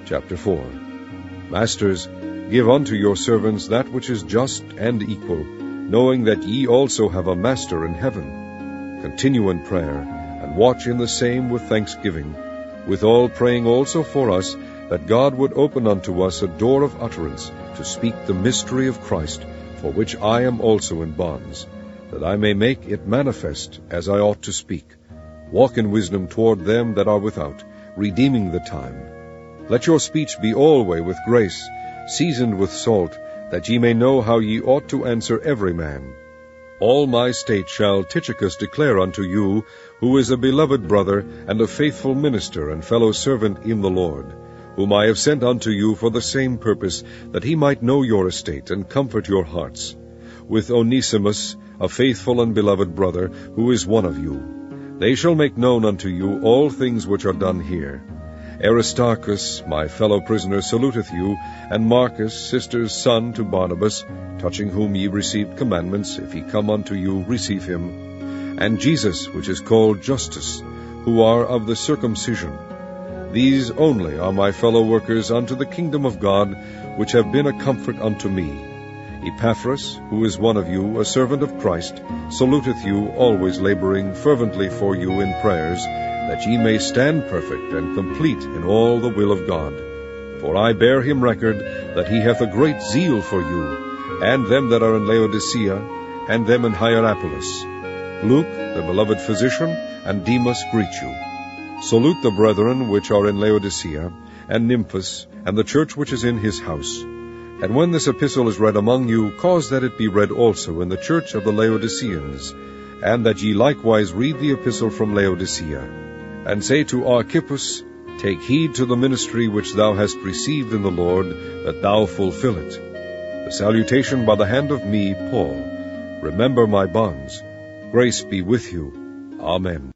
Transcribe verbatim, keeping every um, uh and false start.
Chapter four. Masters, give unto your servants that which is just and equal, knowing that ye also have a Master in heaven. Continue in prayer, and watch in the same with thanksgiving, withal praying also for us, that God would open unto us a door of utterance, to speak the mystery of Christ, for which I am also in bonds, that I may make it manifest as I ought to speak. Walk in wisdom toward them that are without, redeeming the time. Let your speech be alway with grace, seasoned with salt, that ye may know how ye ought to answer every man. All my state shall Tychicus declare unto you, who is a beloved brother, and a faithful minister and fellow servant in the Lord, whom I have sent unto you for the same purpose, that he might know your estate, and comfort your hearts, with Onesimus, a faithful and beloved brother, who is one of you. They shall make known unto you all things which are done here. Aristarchus, my fellow prisoner, saluteth you, and Marcus, sister's son to Barnabas, touching whom ye received commandments. If he come unto you, receive him. And Jesus, which is called Justus, who are of the circumcision. These only are my fellow workers unto the kingdom of God, which have been a comfort unto me. Epaphras, who is one of you, a servant of Christ, saluteth you, always laboring fervently for you in prayers, that ye may stand perfect and complete in all the will of God. For I bear him record that he hath a great zeal for you, and them that are in Laodicea, and them in Hierapolis. Luke, the beloved physician, and Demas greet you. Salute the brethren which are in Laodicea, and Nymphas, and the church which is in his house. And when this epistle is read among you, cause that it be read also in the church of the Laodiceans, and that ye likewise read the epistle from Laodicea. And say to Archippus, Take heed to the ministry which thou hast received in the Lord, that thou fulfill it. The salutation by the hand of me, Paul. Remember my bonds. Grace be with you. Amen.